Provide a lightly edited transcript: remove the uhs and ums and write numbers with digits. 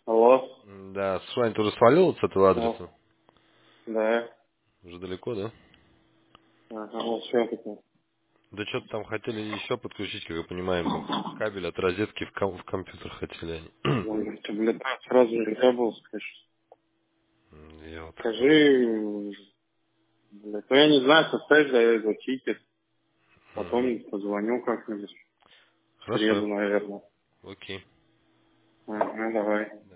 Алло. Да, Суань, ты уже свалил с этого О, адреса? да. Уже далеко, да? Ага, вот что такое. Да что-то там хотели еще подключить, как я понимаю, именно кабель от розетки в компьютер хотели они. Ой, ты, блядь, сразу же нельзя было сказать. Я вот так понял. Скажи, блядь, ну я не знаю, составь за его тикет. Мгм. Потом позвоню как-нибудь. В Хорошо, среду, наверное. окей. Ага, давай.